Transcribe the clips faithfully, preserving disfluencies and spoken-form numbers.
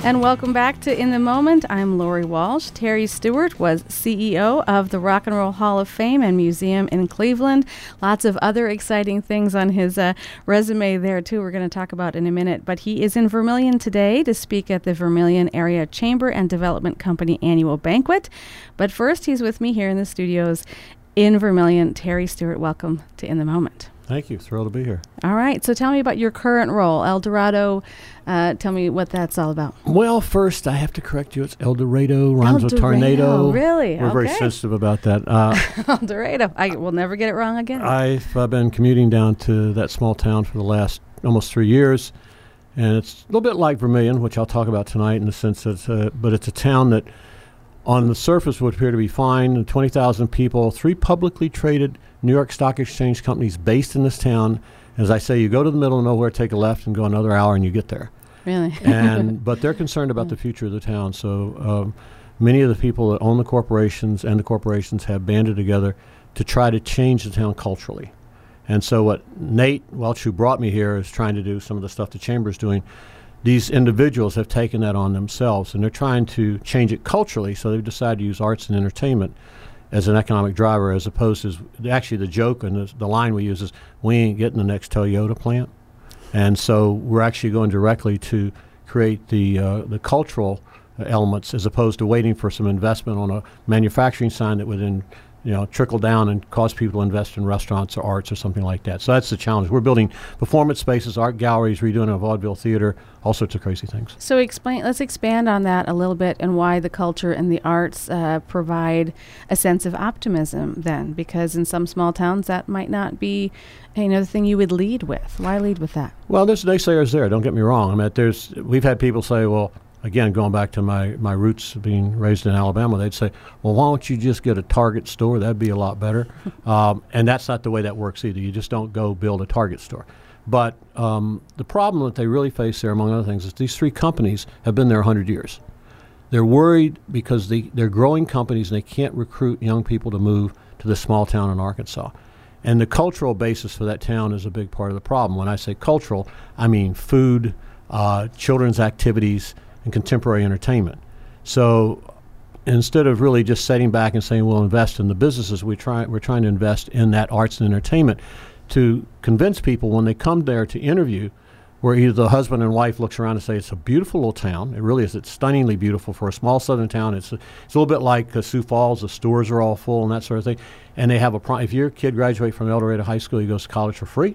And welcome back to In the Moment. I'm Lori Walsh. Terry Stewart was C E O of the Rock and Roll Hall of Fame and Museum in Cleveland. Lots of other exciting things on his uh, resume there, too, we're going to talk about in a minute. But he is in Vermilion today to speak at the Vermilion Area Chamber and Development Company annual banquet. But first, he's with me here in the studios in Vermilion. Terry Stewart, welcome to In the Moment. Thank you. Thrilled to be here. All right. So tell me about your current role, El Dorado. Uh, tell me what that's all about. Well, first, I have to correct you. It's El Dorado, rhymes El with tornado. Really? We're okay. very sensitive about that. Uh, El Dorado. I will never get it wrong again. I've uh, been commuting down to that small town for the last almost three years. And it's a little bit like Vermilion, which I'll talk about tonight in the sense that, it's, uh, but it's a town that on the surface would appear to be fine. twenty thousand people, three publicly traded New York Stock Exchange companies based in this town. As I say, you go to the middle of nowhere, take a left, and go another hour, and you get there. Really? and But they're concerned about the future of the town. So um, many of the people that own the corporations and the corporations have banded together to try to change the town culturally. And so what Nate Welch, who brought me here, is trying to do some of the stuff the Chamber is doing. These individuals have taken that on themselves, and they're trying to change it culturally, so they've decided to use arts and entertainment as an economic driver, as opposed to, actually the joke and the, the line we use is, we ain't getting the next Toyota plant. And so we're actually going directly to create the uh, the cultural elements, as opposed to waiting for some investment on a manufacturing sign that would then you know, trickle down and cause people to invest in restaurants or arts or something like that. So that's the challenge. We're building performance spaces, art galleries, redoing a vaudeville theater, all sorts of crazy things. So explain. Let's expand on that a little bit and why the culture and the arts uh, provide a sense of optimism then, because in some small towns that might not be you know, the thing you would lead with. Why lead with that? Well, there's naysayers there. Don't get me wrong. I mean, there's we've had people say, well, again, going back to my, my roots being raised in Alabama, they'd say, well, why don't you just get a Target store? That'd be a lot better. um, and that's not the way that works either. You just don't go build a Target store. But um, the problem that they really face there, among other things, is these three companies have been there one hundred years. They're worried because they, they're growing companies and they can't recruit young people to move to this small town in Arkansas. And the cultural basis for that town is a big part of the problem. When I say cultural, I mean food, uh, children's activities, and contemporary entertainment. So instead of really just sitting back and saying we'll invest in the businesses, we try, we're trying to invest in that arts and entertainment to convince people when they come there to interview, where either the husband and wife looks around and say it's a beautiful little town. It really is. It's stunningly beautiful for a small southern town. It's a, it's a little bit like uh, Sioux Falls. The stores are all full and that sort of thing. And they have a pro- if your kid graduates from El Dorado High School, he goes to college for free.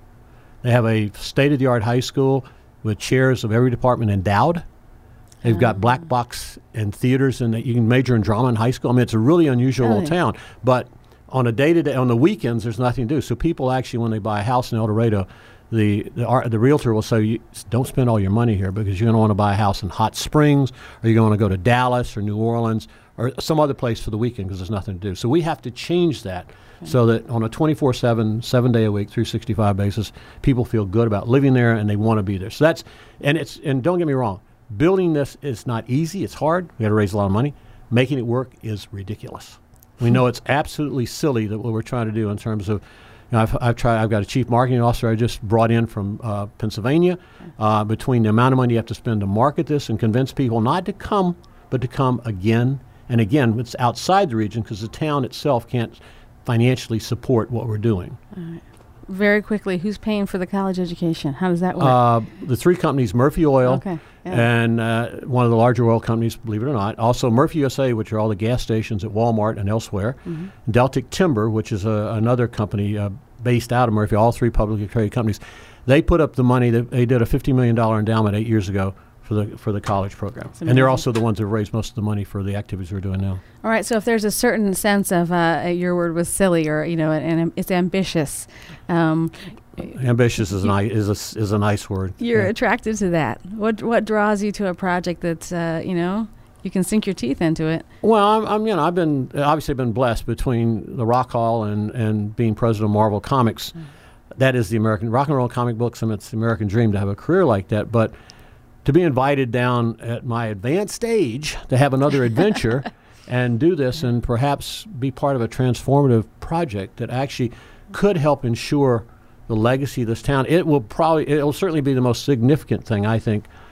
They have a state-of-the-art high school with chairs of every department endowed. They've got black box and theaters, and you can major in drama in high school. I mean, it's a really unusual really? little town. But on a day-to-day, on the weekends, there's nothing to do. So people actually, when they buy a house in El Dorado, the the, ar- the realtor will say, you, don't spend all your money here because you're going to want to buy a house in Hot Springs, or you're going to go to Dallas or New Orleans or some other place for the weekend because there's nothing to do. So we have to change that okay. so that on a twenty-four seven, seven-day-a-week, three sixty-five basis, people feel good about living there and they want to be there. So that's, and it's, and don't get me wrong, building this is not easy. It's hard. We got to raise a lot of money. Making it work is ridiculous. We know it's absolutely silly that what we're trying to do in terms of, you know, I've, I've tried. I've got a chief marketing officer I just brought in from uh, Pennsylvania. Uh, between the amount of money you have to spend to market this and convince people not to come, but to come again and again. It's outside the region because the town itself can't financially support what we're doing. All right. Very quickly, who's paying for the college education? How does that work? Uh, the three companies, Murphy Oil, okay. yeah. and uh, one of the larger oil companies, believe it or not. Also Murphy U S A, which are all the gas stations at Walmart and elsewhere. Mm-hmm. Deltic Timber, which is a, another company uh, based out of Murphy, all three publicly traded companies. They put up the money. That they did a fifty million dollars endowment eight years ago for the for the college program. And they're also the ones that raised most of the money for the activities we're doing now. All right, so if there's a certain sense of, uh, your word was silly, or, you know, and, and it's ambitious. Um, ambitious is, an, is, a, is a nice word. You're yeah. attracted to that. What what draws you to a project that's, uh, you know, you can sink your teeth into it? Well, I'm, I'm you know, I've been, obviously been blessed between the Rock Hall and, and being president of Marvel Comics. Mm. That is the American, rock and roll comic books, and it's the American dream to have a career like that. But to be invited down at my advanced age to have another adventure and do this and perhaps be part of a transformative project that actually could help ensure the legacy of this town. It will probably, it will certainly be the most significant thing I think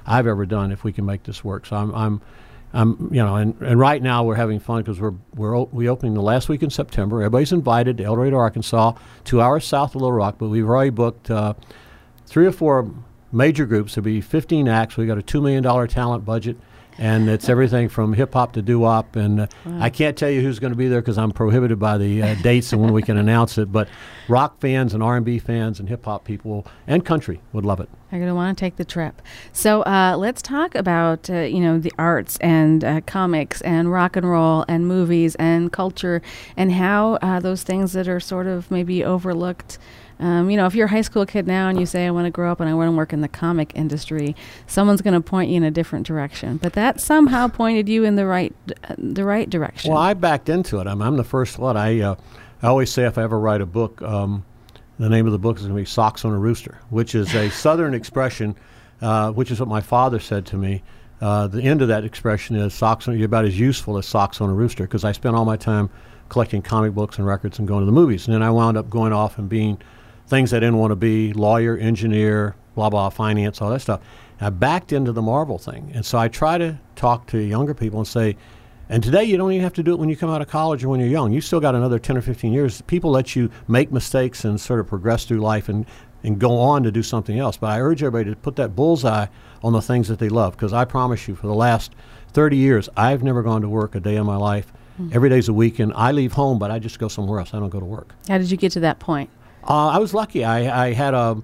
I've ever done if we can make this work. So I'm, I'm, I'm you know, and, and right now we're having fun because we're we're o- we opening the last week in September. Everybody's invited to El Dorado, Arkansas, two hours south of Little Rock, but we've already booked uh, three or four major groups. There'll be fifteen acts. We got a two million dollar talent budget. And it's everything from hip-hop to doo-wop. And uh, wow. I can't tell you who's going to be there because I'm prohibited by the uh, dates and when we can announce it. But rock fans and R and B fans and hip-hop people and country would love it. You're going to want to take the trip. So uh, let's talk about, uh, you know, the arts and uh, comics and rock and roll and movies and culture and how uh, those things that are sort of maybe overlooked. Um, you know, if you're a high school kid now and you say, I want to grow up and I want to work in the comic industry, someone's going to point you in a different direction. But that somehow pointed you in the right uh, the right direction. Well, I backed into it. I'm, I'm the first one. I, uh, I always say if I ever write a book, um, the name of the book is going to be Socks on a Rooster, which is a Southern expression, uh, which is what my father said to me. Uh, the end of that expression is socks on, you're about as useful as socks on a rooster, because I spent all my time collecting comic books and records and going to the movies. And then I wound up going off and being things I didn't want to be, lawyer, engineer, blah, blah, finance, all that stuff. I backed into the Marvel thing. And so I try to talk to younger people and say, and today you don't even have to do it when you come out of college or when you're young. You still got another ten or fifteen years. People let you make mistakes and sort of progress through life and, and go on to do something else. But I urge everybody to put that bullseye on the things that they love, because I promise you for the last thirty years, I've never gone to work a day in my life. Mm-hmm. Every day's a weekend. I leave home, but I just go somewhere else. I don't go to work. How did you get to that point? Uh, I was lucky. I, I had a,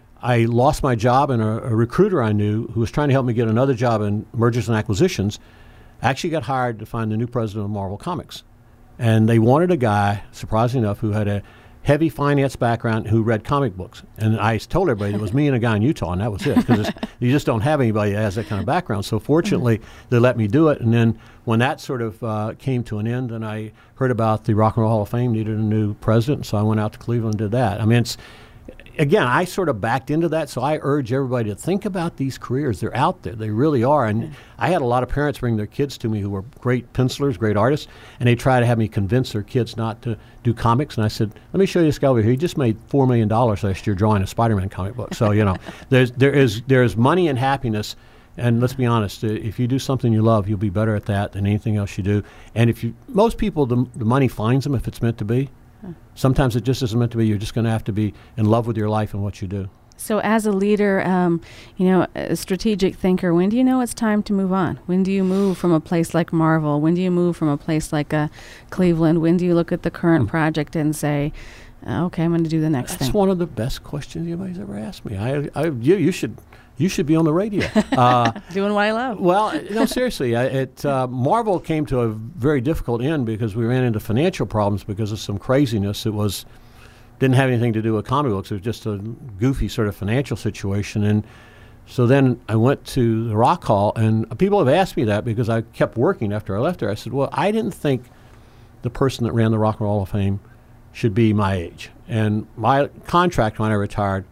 I lost my job, and a, a recruiter I knew who was trying to help me get another job in mergers and acquisitions actually got hired to find the new president of Marvel Comics. And they wanted a guy, surprisingly enough, who had a heavy finance background who read comic books. And I told everybody it was me and a guy in Utah, and that was it, because you just don't have anybody that has that kind of background. So fortunately, they let me do it. And then when that sort of uh, came to an end, and I heard about the Rock and Roll Hall of Fame needed a new president, so I went out to Cleveland and did that. I mean, it's, again, I sort of backed into that, so I urge everybody to think about these careers. They're out there. They really are. And mm-hmm. I had a lot of parents bring their kids to me who were great pencilers, great artists, and they try to have me convince their kids not to do comics. And I said, let me show you this guy over here. He just made four million dollars last year drawing a Spider-Man comic book. So, you know, there's, there is there is money and happiness. And let's be honest, if you do something you love, you'll be better at that than anything else you do. And if you, most people, the, the money finds them if it's meant to be. Sometimes it just isn't meant to be. You're just going to have to be in love with your life and what you do. So as a leader, um, you know, a strategic thinker, when do you know it's time to move on? When do you move from a place like Marvel? When do you move from a place like uh, Cleveland? When do you look at the current mm. project and say, uh, okay, I'm going to do the next That's thing? That's one of the best questions anybody's ever asked me. I, I, you, you should... You should be on the radio. Uh, Doing what I love. Well, no, seriously. I, it uh, Marvel came to a very difficult end because we ran into financial problems because of some craziness. It was didn't have anything to do with comic books. It was just a goofy sort of financial situation. And so then I went to the Rock Hall, and people have asked me that because I kept working after I left there. I said, well, I didn't think the person that ran the Rock and Roll Hall of Fame should be my age. And my contract when I retired,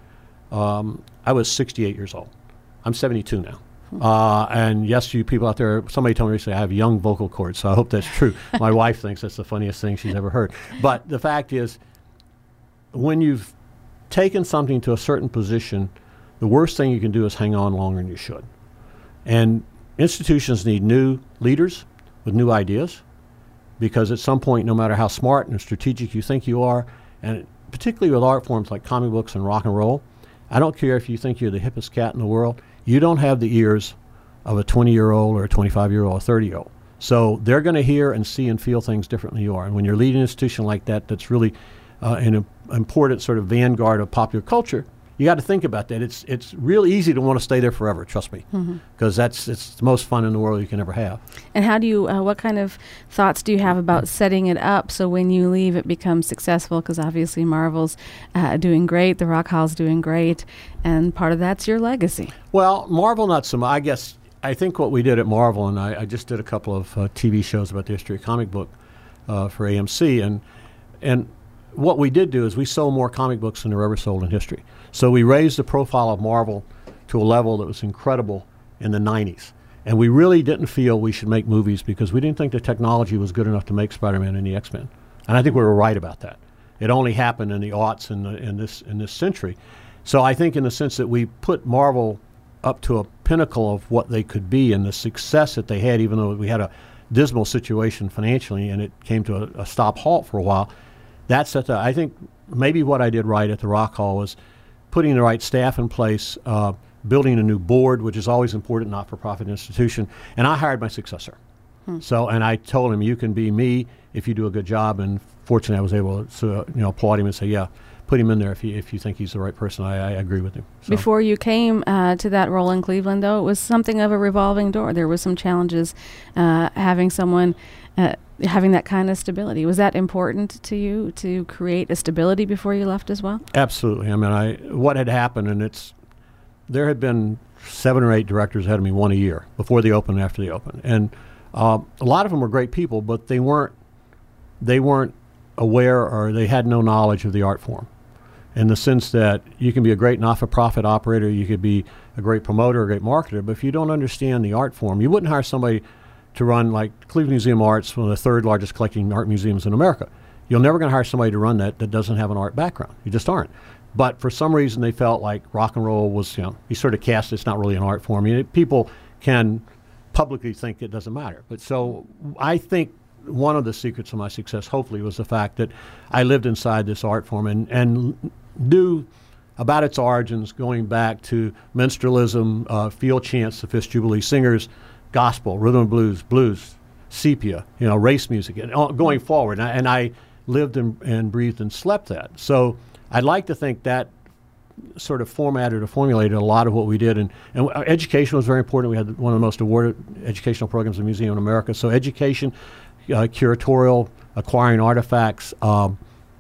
um, I was sixty-eight years old. I'm seventy-two now. Uh, and yes, you people out there, somebody told me recently I have young vocal cords, so I hope that's true. My wife thinks that's the funniest thing she's ever heard. But the fact is, when you've taken something to a certain position, the worst thing you can do is hang on longer than you should. And institutions need new leaders with new ideas, because at some point, no matter how smart and strategic you think you are, and particularly with art forms like comic books and rock and roll, I don't care if you think you're the hippest cat in the world, you don't have the ears of a twenty-year-old or a twenty-five-year-old or a thirty-year-old. So they're going to hear and see and feel things differently than you are. And when you're leading an institution like that that's really uh, an im- important sort of vanguard of popular culture, you got to think about that. It's it's real easy to want to stay there forever, trust me, because mm-hmm. that's it's the most fun in the world you can ever have. And how do you, uh, what kind of thoughts do you have about setting it up so when you leave it becomes successful? Because obviously Marvel's uh, doing great, the Rock Hall's doing great, and part of that's your legacy. Well, Marvel not so much. I guess, I think what we did at Marvel, and I, I just did a couple of uh, T V shows about the history of comic book uh, for A M C, and and what we did do is we sold more comic books than they're ever sold in history. So we raised the profile of Marvel to a level that was incredible in the nineties. And we really didn't feel we should make movies because we didn't think the technology was good enough to make Spider-Man and the X-Men. And I think we were right about that. It only happened in the aughts in, the, in, this, in this century. So I think in the sense that we put Marvel up to a pinnacle of what they could be and the success that they had, even though we had a dismal situation financially and it came to a, a stop halt for a while. That's at the, I think maybe what I did right at the Rock Hall was putting the right staff in place, uh, building a new board, which is always important, not-for-profit institution, and I hired my successor. Hmm. So, and I told him, you can be me if you do a good job, and fortunately I was able to, you know, applaud him and say, yeah, put him in there if you if you think he's the right person. I, I agree with him. So. Before you came uh, to that role in Cleveland, though, it was something of a revolving door. There was some challenges uh, having someone, uh, having that kind of stability. Was that important to you to create a stability before you left as well? Absolutely. I mean, I what had happened, and it's there had been seven or eight directors ahead of me, one a year, before the open and after the open, and uh, a lot of them were great people, but they weren't they weren't aware or they had no knowledge of the art form. In the sense that you can be a great not-for-profit operator, you could be a great promoter, a great marketer, but if you don't understand the art form, you wouldn't hire somebody to run like Cleveland Museum of Art's one of the third largest collecting art museums in America. You're never going to hire somebody to run that that doesn't have an art background. You just aren't. But for some reason, they felt like rock and roll was, you know, you sort of cast it's not really an art form. You know, people can publicly think it doesn't matter. But so I think one of the secrets of my success, hopefully, was the fact that I lived inside this art form and, and knew about its origins, going back to minstrelsism, uh, field chants, the Fisk Jubilee Singers, gospel, rhythm and blues, blues, sepia, you know, race music, and uh, going forward. And I, and I lived and, and breathed and slept that. So I'd like to think that sort of formatted or formulated a lot of what we did. And, and our education was very important. We had one of the most awarded educational programs in the Museum in America. So education, uh, curatorial, acquiring artifacts, um,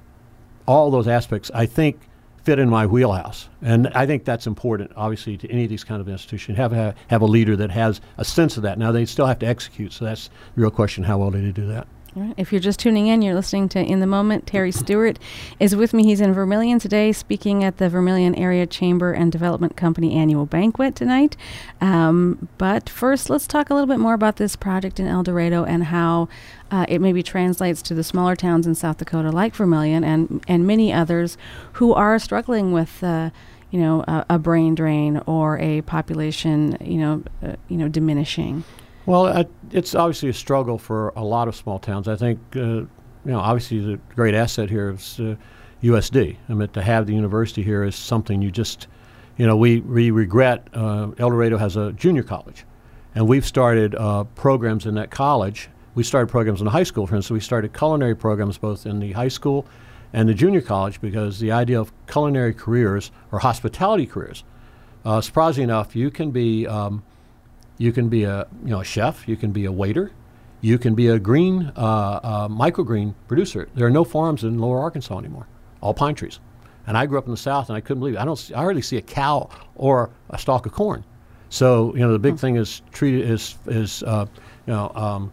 all those aspects, I think, fit in my wheelhouse. And I think that's important, obviously, to any of these kind of institutions. Have a, have a leader that has a sense of that. Now, they still have to execute, so that's the real question, how well do they do that? All right. If you're just tuning in, you're listening to In the Moment. Terry Stewart is with me. He's in Vermilion today, speaking at the Vermilion Area Chamber and Development Company annual banquet tonight. Um, but first, let's talk a little bit more about this project in El Dorado and how uh, it maybe translates to the smaller towns in South Dakota like Vermilion and, and many others who are struggling with uh, you know, a, a brain drain or a population, you know, uh, you know, diminishing. Well, uh, it's obviously a struggle for a lot of small towns. I think, uh, you know, obviously the great asset here is uh, U S D. I mean, to have the university here is something you just, you know, we, we regret. Uh, El Dorado has a junior college, and we've started uh, programs in that college. We started programs in the high school, for instance. We started culinary programs both in the high school and the junior college because the idea of culinary careers or hospitality careers, uh, surprisingly enough, you can be um, You can be a you know a chef. You can be a waiter. You can be a green uh, uh, microgreen producer. There are no farms in Lower Arkansas anymore. All pine trees. And I grew up in the South, and I couldn't believe it. I don't. See, I hardly see a cow or a stalk of corn. So you know the big thing is treated is is uh, you know um,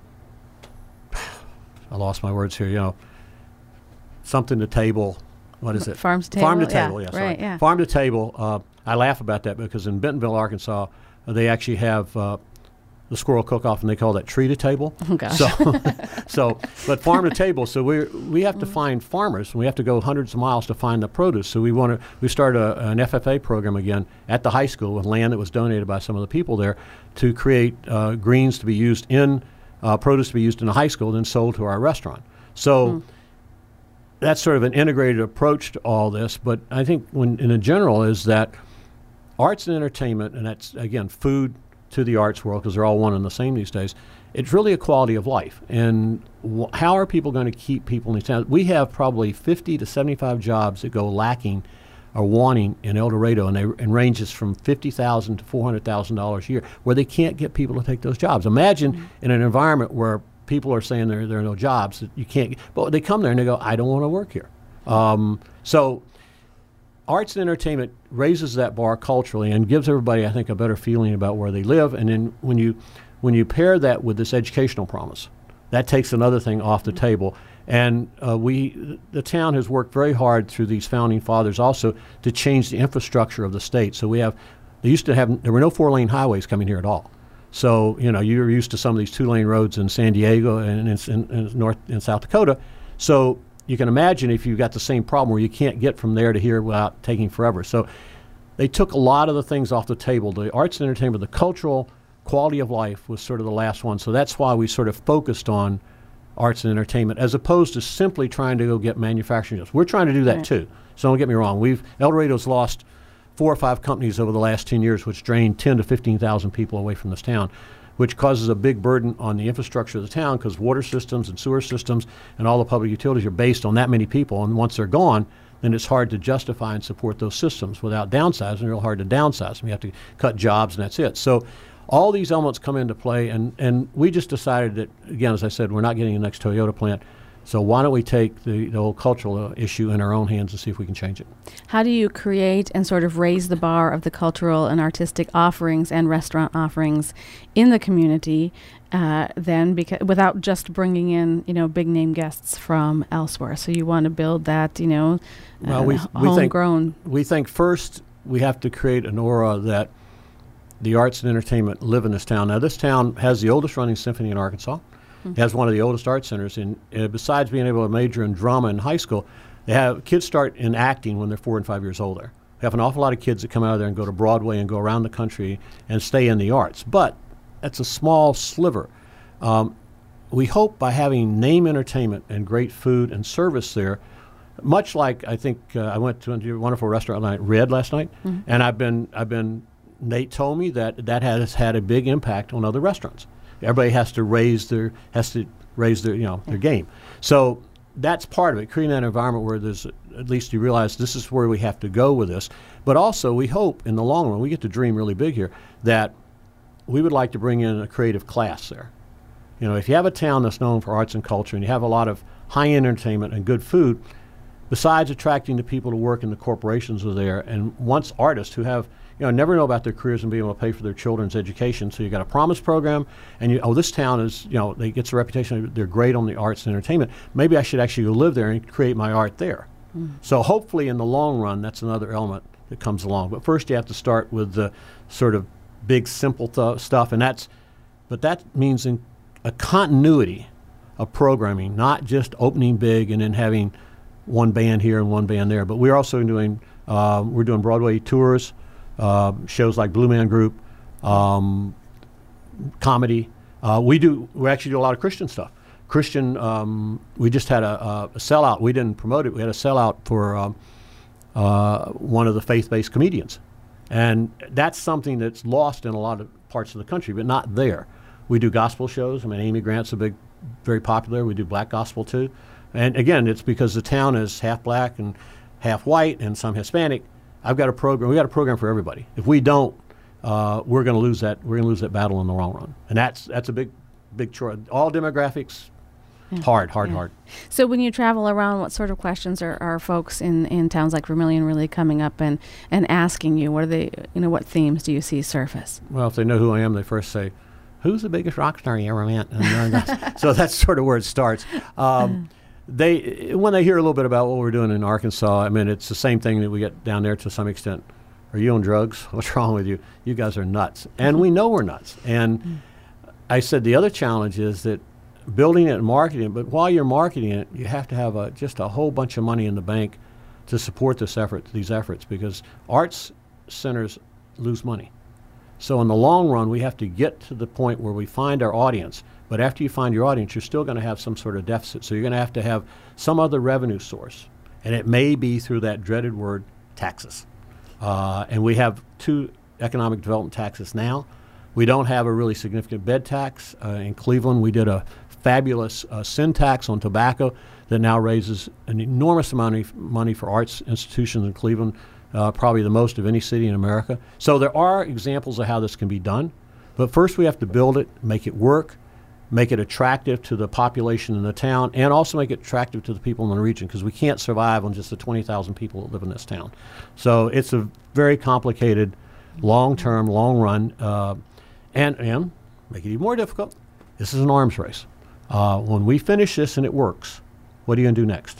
I lost my words here. You know something to table. What is it? Farm to table. Farm to yeah. table. Yeah, sorry. Right. Yeah. Farm to table. Uh, I laugh about that because in Bentonville, Arkansas, they actually have uh, the squirrel cook-off, and they call that tree to table. Oh, gosh. So, so, but farm to table. So we we have to find farmers, and we have to go hundreds of miles to find the produce. So we want to we started a, an F F A program again at the high school with land that was donated by some of the people there to create uh, greens to be used in uh, produce to be used in the high school, then sold to our restaurant. So. Mm. That's sort of an integrated approach to all this. But I think when in a general is that arts and entertainment, and that's, again, food to the arts world, because they're all one and the same these days, it's really a quality of life. And wh- how are people going to keep people in these towns? We have probably fifty to seventy-five jobs that go lacking or wanting in El Dorado, and they and ranges from fifty thousand dollars to four hundred thousand dollars a year, where they can't get people to take those jobs. Imagine mm-hmm. in an environment where people are saying there, there are no jobs, that you can't, but they come there and they go, I don't want to work here. Um, so arts and entertainment raises that bar culturally and gives everybody, I think, a better feeling about where they live. And then when you when you pair that with this educational promise, that takes another thing off the table. And uh, we, the town has worked very hard through these founding fathers also to change the infrastructure of the state. So we have, they used to have, there were no four-lane highways coming here at all. So, you know, you're used to some of these two-lane roads in San Diego and in, in, in North and South Dakota. So you can imagine if you've got the same problem where you can't get from there to here without taking forever. So they took a lot of the things off the table. The arts and entertainment, the cultural quality of life was sort of the last one. So that's why we sort of focused on arts and entertainment as opposed to simply trying to go get manufacturing jobs. We're trying to do that right. too. So don't get me wrong. We've El Dorado's lost four or five companies over the last ten years, which drained ten to fifteen thousand people away from this town, which causes a big burden on the infrastructure of the town because water systems and sewer systems and all the public utilities are based on that many people. And once they're gone, then it's hard to justify and support those systems without downsizing. Real hard to downsize them. You have to cut jobs, and that's it. So all these elements come into play, and, and we just decided that, again, as I said, we're not getting the next Toyota plant. So why don't we take the, the whole cultural uh, issue in our own hands and see if we can change it? How do you create and sort of raise the bar of the cultural and artistic offerings and restaurant offerings in the community uh, then, because without just bringing in, you know, big name guests from elsewhere? So you want to build that, you know, well, uh, we, we homegrown. Think, we think first we have to create an aura that the arts and entertainment live in this town. Now, this town has the oldest running symphony in Arkansas. Mm-hmm. It has one of the oldest art centers. And uh, besides being able to major in drama in high school, they have kids start in acting when they're four and five years old there. We have an awful lot of kids that come out of there and go to Broadway and go around the country and stay in the arts. But that's a small sliver. Um, we hope by having name entertainment and great food and service there, much like I think uh, I went to a wonderful restaurant night, Red, last night, mm-hmm. and I've been I've been. Nate told me that that has had a big impact on other restaurants. Everybody has to raise their has to raise their you know their game. So that's part of it, creating that environment where there's at least you realize this is where we have to go with this. But also we hope in the long run, we get to dream really big here, that we would like to bring in a creative class there. You know, if you have a town that's known for arts and culture and you have a lot of high-end entertainment and good food, besides attracting the people to work in the corporations are there, and once artists who have you know, never know about their careers and being able to pay for their children's education. So you got a promise program, and you, oh, this town is, you know, they gets a reputation. They're great on the arts and entertainment. Maybe I should actually go live there and create my art there. Mm. So hopefully, in the long run, that's another element that comes along. But first, you have to start with the sort of big, simple th- stuff, and that's, but that means in a continuity of programming, not just opening big and then having one band here and one band there. But we're also doing, uh, we're doing Broadway tours. Uh, shows like Blue Man Group, um, comedy. Uh, we do. We actually do a lot of Christian stuff. Christian. Um, we just had a, a, a sellout. We didn't promote it. We had a sellout for um, uh, one of the faith-based comedians, and that's something that's lost in a lot of parts of the country, but not there. We do gospel shows. I mean, Amy Grant's a big, very popular. We do black gospel too, and again, it's because the town is half black and half white and some Hispanic. I've got a program. We got a program for everybody. If we don't, uh, we're going to lose that. We're going to lose that battle in the long run, and that's that's a big, big choice. All demographics, yeah. hard, hard, yeah. hard. So when you travel around, what sort of questions are, are folks in, in towns like Vermilion really coming up and, and asking you? What are they? You know, what themes do you see surface? Well, if they know who I am, they first say, "Who's the biggest rock star you ever met?" And that's, so that's sort of where it starts. Um, They, when they hear a little bit about what we're doing in Arkansas, I mean, it's the same thing that we get down there to some extent. Are you on drugs? What's wrong with you? You guys are nuts. And we know we're nuts. And mm. I said the other challenge is that building it and marketing it, but while you're marketing it, you have to have a, just a whole bunch of money in the bank to support this effort, these efforts, because arts centers lose money. So in the long run, we have to get to the point where we find our audience. But after you find your audience, you're still going to have some sort of deficit. So you're going to have to have some other revenue source. And it may be through that dreaded word, taxes. Uh, and we have two economic development taxes now. We don't have a really significant bed tax. Uh, in Cleveland, we did a fabulous uh, sin tax on tobacco that now raises an enormous amount of money for arts institutions in Cleveland, uh, probably the most of any city in America. So there are examples of how this can be done. But first we have to build it, make it work, make it attractive to the population in the town, and also make it attractive to the people in the region, because we can't survive on just the twenty thousand people that live in this town. So it's a very complicated, long-term, long-run, uh, and, and make it even more difficult, this is an arms race. Uh, when we finish this and it works, what are you going to do next?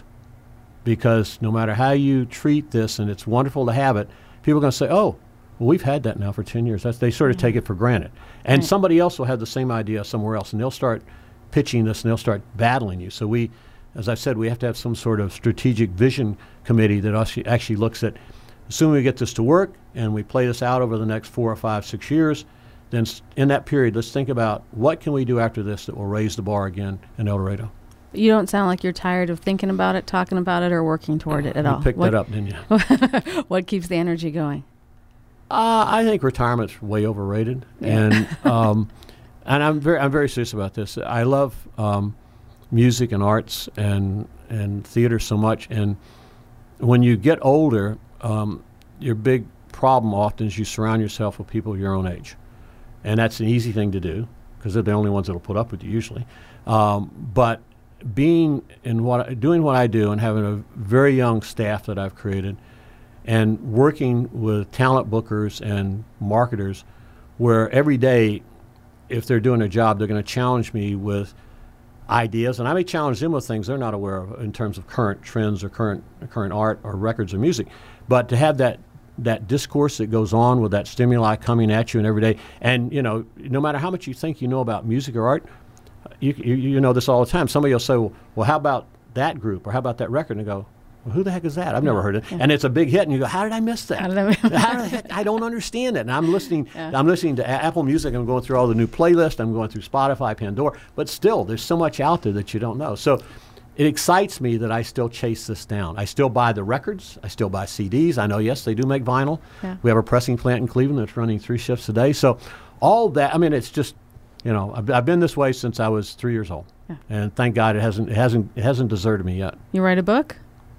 Because no matter how you treat this, and it's wonderful to have it, people are going to say, oh, well, we've had that now for ten years. That's, they sort of mm-hmm. take it for granted. And right. somebody else will have the same idea somewhere else, and they'll start pitching this, and they'll start battling you. So we, as I said, we have to have some sort of strategic vision committee that actually, actually looks at assuming we get this to work and we play this out over the next four or five, six years, then s- in that period, let's think about what can we do after this that will raise the bar again in El Dorado. You don't sound like you're tired of thinking about it, talking about it, or working toward it at You all. picked What- that up, didn't you? What keeps the energy going? Uh, I think retirement's way overrated, and um, and I'm very I'm very serious about this. I love um, music and arts and and theater so much, and when you get older, um, your big problem often is you surround yourself with people your own age, and that's an easy thing to do because they're the only ones that'll put up with you usually. Um, but being in what doing what I do and having a very young staff that I've created, and working with talent bookers and marketers, where every day, if they're doing their job, they're going to challenge me with ideas, and I may challenge them with things they're not aware of in terms of current trends or current current art or records or music. But to have that that discourse that goes on with that stimuli coming at you and every day, and you know, no matter how much you think you know about music or art, you you, you know this all the time. Somebody will say, well, well, how about that group or how about that record? And I go, well, who the heck is that? I've never heard it. Yeah. And it's a big hit, and you go, how did I miss that? How did I miss How the heck? I don't understand it. And I'm listening. Yeah. I'm listening to A- Apple Music. I'm going through all the new playlists. I'm going through Spotify, Pandora. But still, there's so much out there that you don't know. So it excites me that I still chase this down. I still buy the records. I still buy C Ds. I know, yes, they do make vinyl. Yeah. We have a pressing plant in Cleveland that's running three shifts a day. So all that. I mean, it's just, you know, I've, I've been this way since I was three years old, Yeah. and thank God it hasn't. It hasn't. It hasn't deserted me yet. You write a book?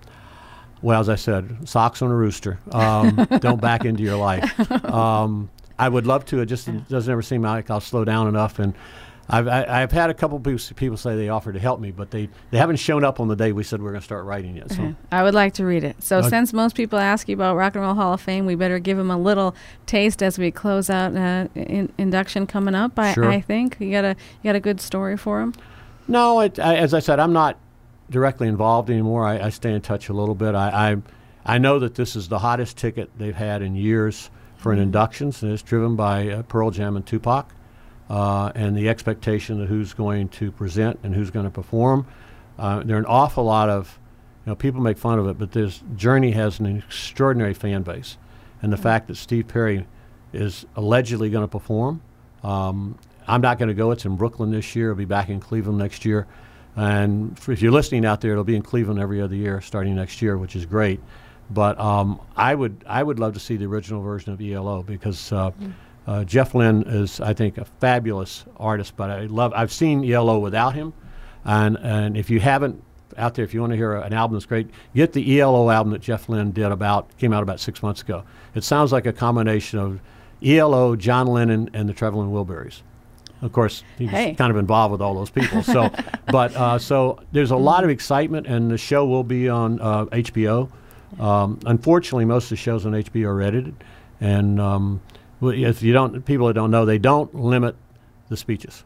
Well, as I said, socks on a rooster. Um, don't back into your life. Um, I would love to. It just it doesn't ever seem like I'll slow down enough. And I've I, I've had a couple people people say they offered to help me, but they, they haven't shown up on the day we said we're going to start writing yet. So Okay. I would like to read it. So Okay. since most people ask you about Rock and Roll Hall of Fame, we better give them a little taste as we close out uh, in, induction coming up. I, Sure. I think you got a you got a good story for them. no, it, I, as I said, I'm not directly involved anymore. I, I stay in touch a little bit. I, I I know that this is the hottest ticket they've had in years for an inductions, and it's driven by uh, Pearl Jam and Tupac, uh, and the expectation of who's going to present and who's going to perform. Uh, there are an awful lot of, you know, people make fun of it, but this Journey has an extraordinary fan base, and the fact that Steve Perry is allegedly going to perform. Um, I'm not going to go. It's in Brooklyn this year. I'll be back in Cleveland next year. And for, if you're listening out there, it'll be in Cleveland every other year starting next year, which is great. But um, I would I would love to see the original version of E L O because uh, mm. uh, Jeff Lynne is, I think, a fabulous artist. But I love I've seen E L O without him, and and if you haven't out there, if you want to hear an album that's great, get the E L O album that Jeff Lynne did about came out about six months ago. It sounds like a combination of E L O, John Lennon, and the Trevelyan Wilburys. Of course, he was Hey. kind of involved with all those people. So, but uh, so there's a lot of excitement, and the show will be on uh, H B O. Um, unfortunately, most of the shows on H B O are edited, and um, well, if you don't, people that don't know, they don't limit the speeches,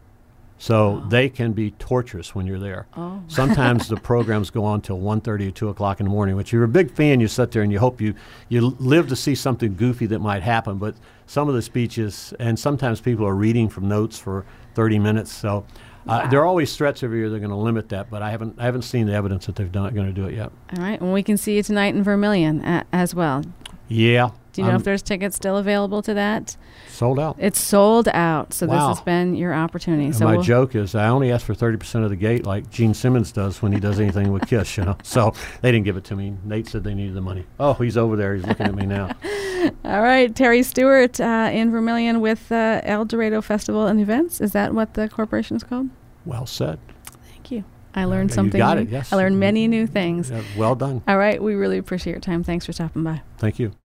so Oh. they can be torturous when you're there. Oh. Sometimes the programs go on till one thirty or two o'clock in the morning. Which, if you're a big fan, you sit there and you hope you you live to see something goofy that might happen. But some of the speeches, and sometimes people are reading from notes for thirty minutes. So uh, Wow. there are always threats every year they're going to limit that. But I haven't I haven't seen the evidence that they've done going to do it yet. All right, and we can see you tonight in Vermilion a- as well. Yeah. Do you know I'm if there's tickets still available to that? sold out. It's sold out, so Wow. this has been your opportunity. And So my we'll- joke is I only ask for thirty percent of the gate like Gene Simmons does when he does anything with Kiss, you know. So they didn't give it to me. Nate said they needed the money. Oh, he's over there. He's looking at me now. All right, Terry Stewart uh, in Vermilion with uh, El Dorado Festival and Events. Is that what the corporation is called? Well said. Thank you. I learned You something got new. it, yes. I learned many new things. Yeah, well done. All right, we really appreciate your time. Thanks for stopping by. Thank you.